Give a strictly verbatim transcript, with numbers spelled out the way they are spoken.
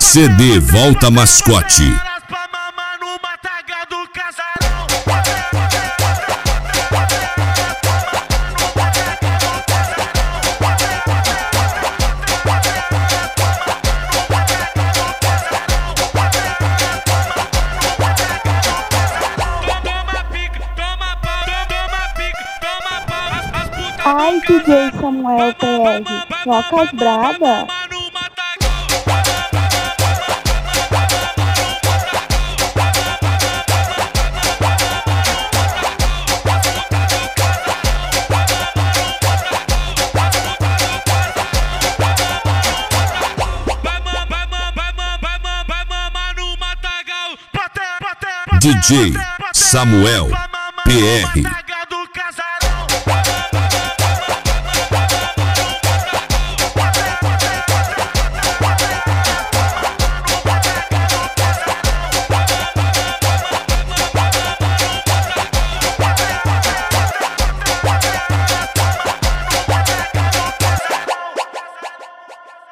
C D Volta Mascote. Ai, D J Samuel P R, toca as braba. D J Samuel P R.